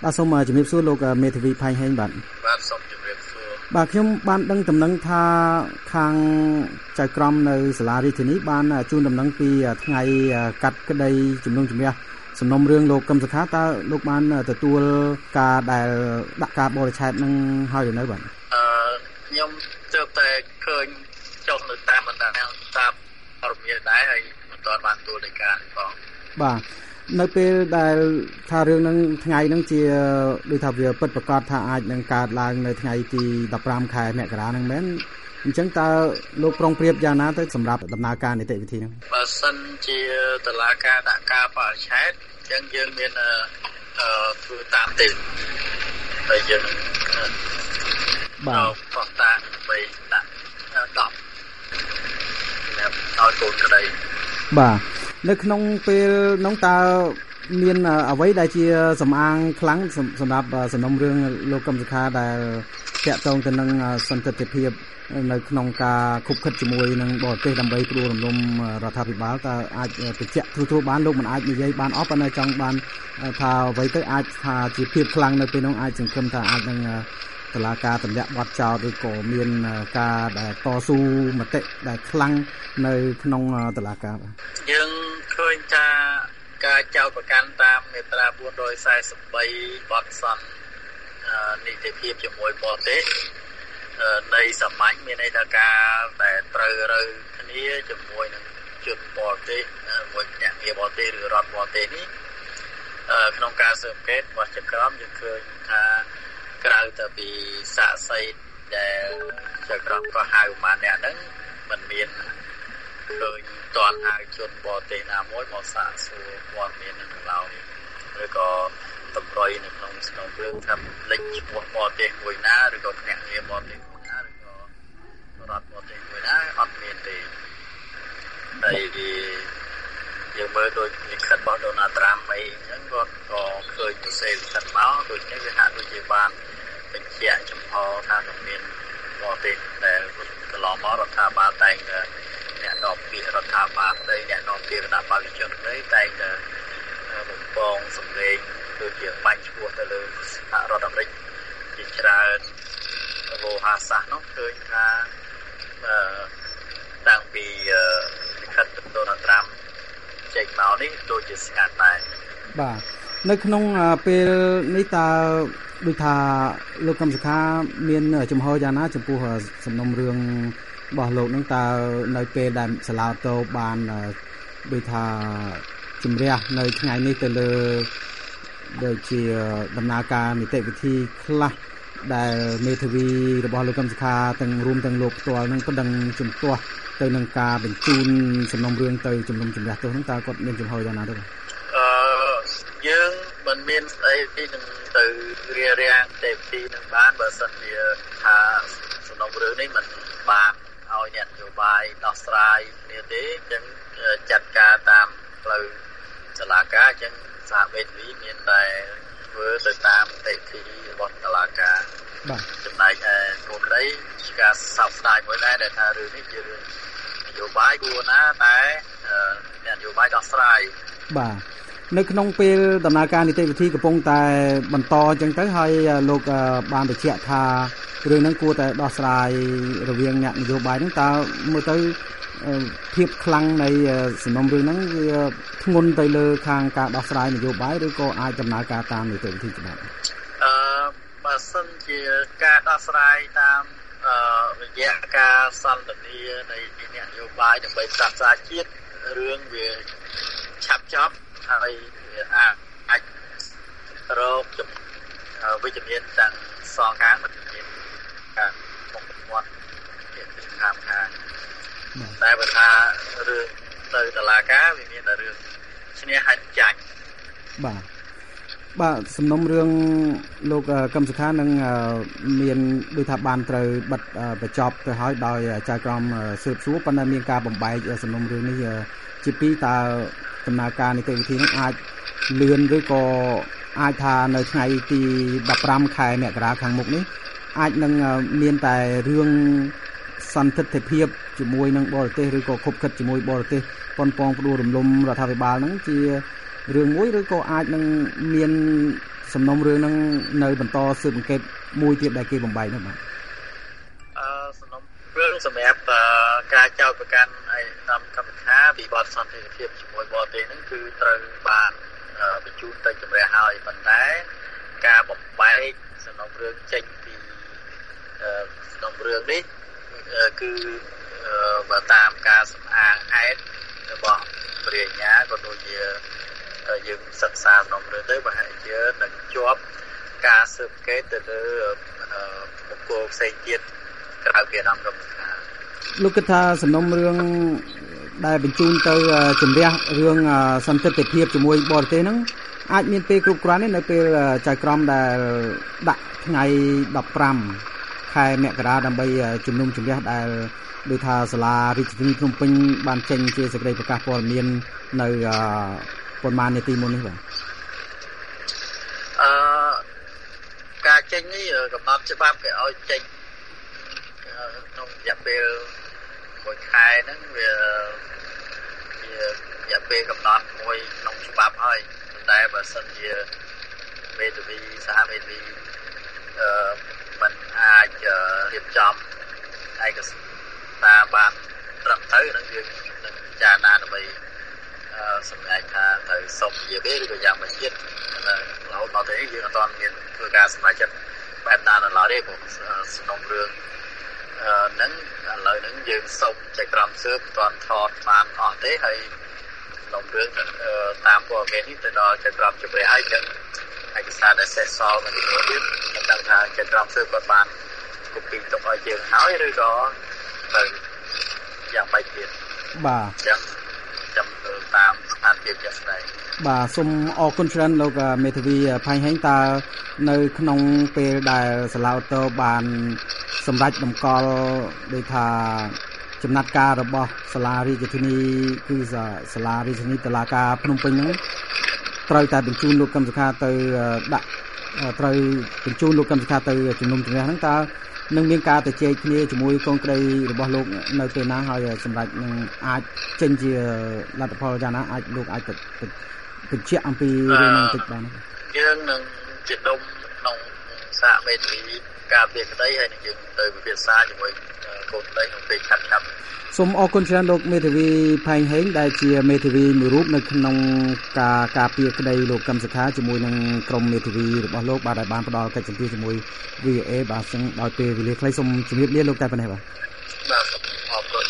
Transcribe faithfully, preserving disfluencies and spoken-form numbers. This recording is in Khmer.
បាទសូមជំរាបសួរលោកមេធាវីផៃហេងបាទបាទសូមជំរាបសួរបាទខ្ញុំបានដឹងដំណឹងថាខាងចៅក្រមនៅសាលារាជធានីបានជូនដំណឹងពីថ្ងៃកាត់ក្តីជំនុំជម្រះសំណុំរឿងលោកកឹមសុខាតើលោកបានទទួលការដែលដាក់ការបរិច្ឆេទនឹងហើយឬនៅបាទអឺខ្ញុំទើបតែឃើញចុះនៅតាមបណ្ដាញតាមព័ត៌មានដែរហើយមិនទាន់បានទទួលនៃការនេះផងបាទនៅពេលដែលថារឿងនឹងថ្ងៃហ្នឹងជាដូចថាវាពិតប្រាកដថាអាចនឹងកើតឡើងនៅថ្ងៃទីដប់ប្រាំខែមករាហ្នឹងមែនអញ្ចឹងតើលោកប្រុងប្រៀបយ៉ាងណាទៅសម្រាប់ដំណើរការនីតិវិធីហ្នឹងបើសិនជាតុលាការដាក់ការបរិច្ឆេទអញ្ចឹងយើងមានអឺធ្វើតាមទេហើយយើងបាទបោះតាដើម្បីដាក់ដប់ឲ្យកូនក្តីបាទនៅក្នុងពេលនោះតើមានអ្វីដែលជាសំអាងខ្លាំងសម្រាប់សំណុំរឿងលោកកឹមសុខាដែលតាក់ទងទៅនឹងសន្តិភាពនៅក្នុងការខុបខិតជាមួយនឹងបរទេសដើម្បីផ្ដួលរំលំរដ្ឋាភិបាលតើអាចបញ្ជាក់ទូទៅបានលោកមិនអាចនិយាយបានអស់ប៉ុន្តែចង់បានថាអ្វីទៅអាចថាជាភាពខ្លាំងនៅពេលនោះអាចសង្ឃឹមថាអាចនឹងតឡាការទម្លាក់បទចោលឬក៏មានការដែលតស៊ូមតិដែលខ្លាំងនៅក្នុងតឡាការយើងឃើញថាការចោទប្រកាន់តាមមាត្រាបួនរយសែសិបបីបទសន្តិនីតិភាពជាមួយបរទេសនៃសម្ាញ់មានន័យថាការដែលត្រូវរើគ្នាជាមួយនឹងជនបរទេសមួយអ្នកងារបរទេសឬរដ្ឋបរទេសនេះក្នុងការស៊ើបអង្កេតរបស់ចក្រមយើងឃើញថាក្រៅទៅពីសាកសីដែលចក្រមក៏ហៅមកអ្នកហ្នឹងมันមានឃើញតន់ហៅជនបរទេសណាមួយមកសាកសួរព័ត៌មាននឹងឡើយឬក៏តម្រុយនៅក្នុងស្នងរឿងថាលេខឈ្មោះបរទេសមួយណាឬក៏អ្នកងារបរទេសមួយណាឬក៏រដ្ឋបរទេសមួយណាអត់មានទេហើយយើងមើលដូចលិខិតរបស់ដូណាល់ត្រាំអីអញ្ចឹងគាត់ក៏ឃើញពិសេសលិខិតមកដូចនេះវាហាក់ដូចជាបានបញ្ជាក់ចំហថានឹងមានបរទេសដែលកន្លងមករដ្ឋាភិបាលតែងអ្នកនាំពាក្យរដ្ឋាភិបាលក្តីអ្នកនាំពាក្យគណៈបព្វជិជនក្តីតែងតែបំពងសម្លេងដូចជាបាញ់ឈ្មោះទៅលើសហរដ្ឋអាមេរិកជាច្រើនវោហាសាសនោះឃើញថាតាំងពីលិខិតដូណាល់ត្រាំចេញមកនេះដូចជាស្ងាត់ដែរបាទនៅក្នុងពេលនេះតើដូចថាលោកកឹមសុខាមានចំហយ៉ាងណាចំពោះសំណុំរឿងរបស់លោកនឹងតើនៅពេលដែលសាឡាតូបានដូចថាជំរះនៅថ្ងៃនេះទៅលើដូចជាដំណើរការនីតិវិធីខ្លះដែលមេធាវីរបស់លោកកឹមសុខាទាំងរួមទាំងលោកផ្ទាល់នឹងប្តឹងជំទាស់ទៅនឹងការបញ្ជូនសំណុំរឿងទៅជំនុំជម្រះទោសហ្នឹងតើគាត់មានចំហយ៉ាងណាទៅអឺយើងមិនមានស្អីទីនឹងទៅរារាំងទេពីនឹងបានបើសិនជាថាសំណុំរឿងនេះមិនបានឲ្យអ្នកនយោបាយដោះស្រាយគ្នាទេអញ្ចឹងចាត់ការតាមផ្លូវតុលាការអញ្ចឹងសហមេធាវីមានតែធ្វើទៅតាមទេពីរបស់តុលាការបាទចំណែកឯគោលក្តីជាការសោកស្ដាយមួយដែរដែលថារឿងនេះជារឿងនយោបាយគួរណាតែអ្នកនយោបាយដោះស្រាយបាទនៅក្នុងពេលដំណើរការនីតិវិធីកំពុងតែបន្តអញ្ចឹងទៅហើយលោកបានបញ្ជាក់ថារឿងហ្នឹងគួរតែដោះស្រាយរវាងអ្នកនយោបាយហ្នឹងតើមើលទៅភាពខ្លាំងនៃសំណុំរឿងហ្នឹងវាធ្ងន់ទៅលើខាងការដោះស្រាយនយោបាយឬក៏អាចដំណើរការតាមនីតិវិធីច្បាប់អឺបើសិនជាការដោះស្រាយតាមរយៈការសន្ទនានៃអ្នកនយោបាយដើម្បីផ្សះផ្សាជាតិរឿងវាឆាប់ចប់ហើយវាអាចរកវិជ្ជមានទាំងសងខាងមិនមានការបំផាត់ជាខាងខាងតែបើថារឿងទៅតុលាការវាមានតែរឿងឈ្នះហើយចាញ់បាទបាទសំណុំរឿងលោកកឹមសុខានឹងមានដូចថាបានត្រូវបិទបញ្ចប់ទៅហើយដោយចៅក្រមស៊ើបសួរប៉ុន្តែមានការបំបែកសំណុំរឿងនេះជាពីរតើដំណើរការនីតិវិធីនេះអាចលឿនឬក៏អាចថានៅថ្ងៃទីដប់ប្រាំខែមករាខាងមុខនេះអាចនឹងមានតែរឿងសន្តិភាពជាមួយនឹងបរទេសឬក៏ខុបខិតជាមួយបរទេសប៉ុនប៉ងផ្ដួលរំលំរដ្ឋាភិបាលហ្នឹងជារឿងមួយឬក៏អាចនឹងមានសំណុំរឿងហ្នឹងនៅបន្តស៊ើបអង្កេតមួយទៀតដែលគេបំបែកនោះបាទអឺសំណុំរឿងសម្រាប់ការចោទប្រកាន់ឯកឧត្តមកម្មថាពីបទសន្តិភាពជាមួយបរទេសហ្នឹងគឺត្រូវបានបញ្ជូនទៅជំរះហើយប៉ុន្តែការបំបែកសំណុំរឿងចេញពីសំណុំរឿងនេះគឺបើតាមការសម្អាងហេតុរបស់ព្រះញ្ញាក៏ដូចជាយើងសិក្សាសំណុំរឿងទៅប្រហែលជានឹងជាប់ការស៊ើបអង្កេតទៅលើបុគ្គលផ្សេងទៀតក្រៅពីអាដាមកម្មថាលោកគិតថាសំណុំរឿងដែលបញ្ជូនទៅជំរះរឿងសន្តិភាពជាមួយបរទេសហ្នឹងអាចមានពេលគ្រប់គ្រាន់ទេនៅពេលចៅក្រមដែលដាក់ថ្ងៃដប់ប្រាំខែមករាដើម្បីជំនុំជម្រះដែលដោយថាសាលារាជធានីភ្នំពេញបានចេញជាសេចក្តីប្រកាសព័ត៌មាននៅប៉ុន្មាននាទីមុននេះបាទអឺការចេញនេះកំណត់ច្បាប់គេឲ្យចេញក្នុងរយៈពេលមួយខែហ្នឹងវាជារយៈពេលកំណត់មួយក្នុងច្បាប់ហើយតែបើសិនជាមេធាវីសហមេធាវីអឺมันអាចរៀបចំឯកសារបានត្រឹមត្រូវនឹងយើងនឹងពិចារណាដើម្បីសម្រេចថាត្រូវសុំជាពេលឬក៏យ៉ាងម៉េចទៀតរហូតដល់ទៅយើងអត់ទាន់មានធ្វើការសម្រេចចិត្តបែបណានៅឡើយទេព្រោះសំណុំរឿងហ្នឹងឥឡូវហ្នឹងយើងសុំចែកក្រមស៊ើបមិនទាន់ថតបានអស់ទេហើយសំណុំរឿងតាមព័ត៌មាននេះទៅដល់ចែកក្រមជម្រះហើយចឹងឯកសារដែលសេសសល់មិនទីនោះទៀតខ្ញុំដឹងថាចែកក្រមស៊ើបគាត់បានកុំពីទុកឲ្យយើងហើយឬក៏ទៅយ៉ាងម៉េចទៀតបាទចឹងចាំទៅតាមស្ថានភាពជាក់ស្ដែងបាទសូមអរគុណច្រើនលោកមេធាវីផៃហេងតើនៅក្នុងពេលដែលសាឡាវតូបានសម្រេចតម្កល់ដោយថាចំណាត់ការរបស់សាលារាជធានីគឺសាលារាជធានីតុលាការភ្នំពេញហ្នឹងត្រូវតែបញ្ជូនលោកកឹមសុខាទៅដាក់ត្រូវបញ្ជូនលោកកឹមសុខាទៅជំនុំជម្រះហ្នឹងតើនឹងមានការទៅជែកគ្នាជាមួយកូនក្តីរបស់លោកនៅពេលណាហើយសម្រាប់នឹងអាចចេញជាលទ្ធផលយ៉ាងណាអាចលោកអាចបញ្ជាក់អំពីរឿងនេះបន្តិចបានយើងនឹងជាដុំក្នុងសហមេធាវីការពារក្តីហើយនឹងយើងទៅពិភាក្សាជាមួយកូនក្តីក្នុងពេលឆាប់ឆាប់សូមអរគុណច្រើនលោកមេធាវីផែងហេងដែលជាមេធាវីមួយរូបនៅក្នុងការការពារក្តីលោកកឹមសុខាជាមួយនឹងក្រុមមេធាវីរបស់លោកបាទដែលបានផ្ដល់កិច្ចសម្ភារជាមួយ វី អូ អេ បាទចឹងដោយពេលវេលាខ្លីសូមជម្រាបលាលោកតែប៉ុណ្ណេះបាទបាទអរគុណ